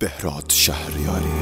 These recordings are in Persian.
بهراد شهریاری.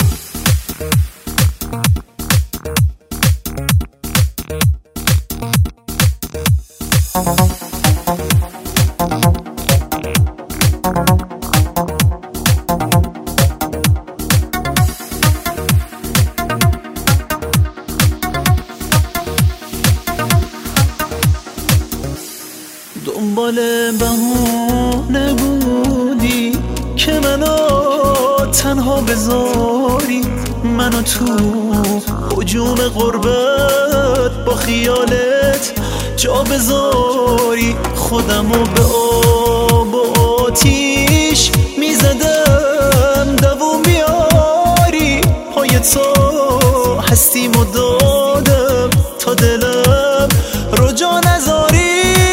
دنبال بهونه بودی که منو تنها بذاری، منو تو هجوم غربت با خیالت جا بذاری. خودمو به آب و آتیش میزدم دووم بیاری، پای تو هستیمو دادم تا دلم رو جا نذاری.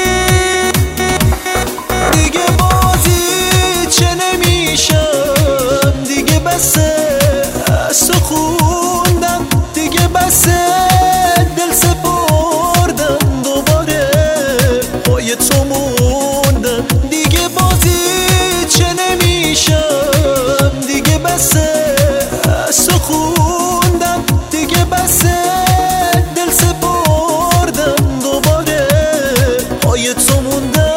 از تو خوندم دیگه بسه، دل سپردم دوباره پای تو موندم. دیگه بازی چه نمیشم، دیگه بسه از تو خوندم دیگه بسه، دل سپردم دوباره پای تو موندم.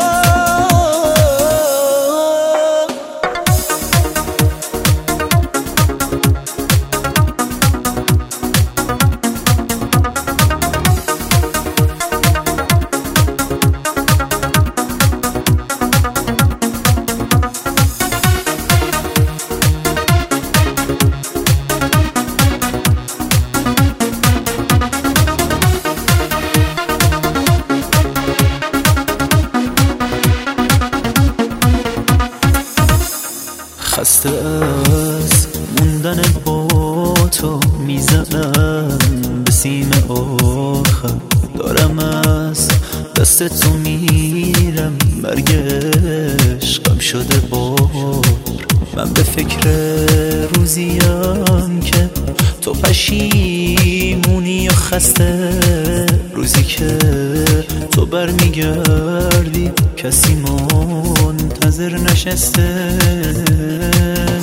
خسته از موندن با تو میزنم به سیم آخر، دارم از دست تو میرم، مرگ عشقم شده بار. من به فکر روزیم که تو پشیمونی و خسته، روزی که تو برمیگردی کسی منتظر نشسته.